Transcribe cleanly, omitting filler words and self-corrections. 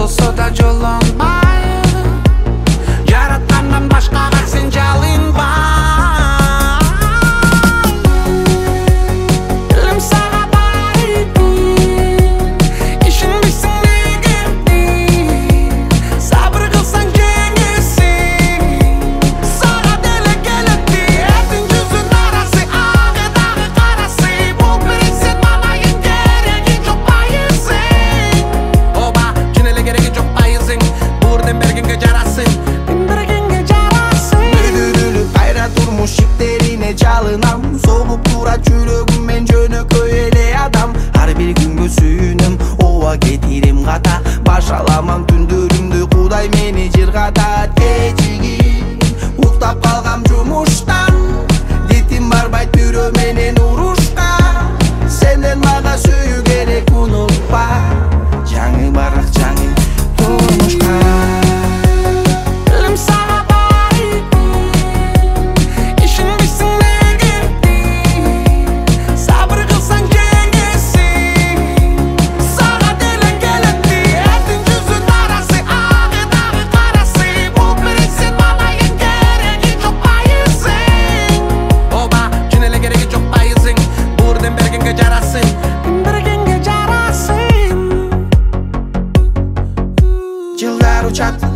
болсо да жолонбай, жараткандан башкага сен жалынбай. Элим сага байти, ишенбейсиң негерди, сабыр кылсаң жеңесиң, сага деле келетти. Эрдин жүзүн арасы агы дагы карасы, бул бирин сен малайын, кереги жок байысың. Оба чын эле кереги жок байысың, бурден бергенге жарасың, бергенге жарасың. Өдүрүлүп кайра турмуш шиктерине жалынам, согуп турат жүрөгүм мен жөнөкөй эле адам. Ар бир күнгө сүйүнөм, ооба кетирим ката, баш аламан түндөрүмдү Кудай мени жыргатат. Кечиги уктап калгам жумуштан, дитим барбайт бирөө менен урушка. Сенден мага сүйүү керек, унутпа, жаңы барак жаңы турмушка. Элим сага байти, ишенбейсиң негерди, сабыр кылсаң жеңесиң, сага деле келетти. Эрдин жүзүн арасы агы дагы карасы, бул бирин сен малайын, кереги жок байысың. Оба чын эле кереги жок байысың, бурден бергенге жарасың, бергенге жарасың. Жылдар учат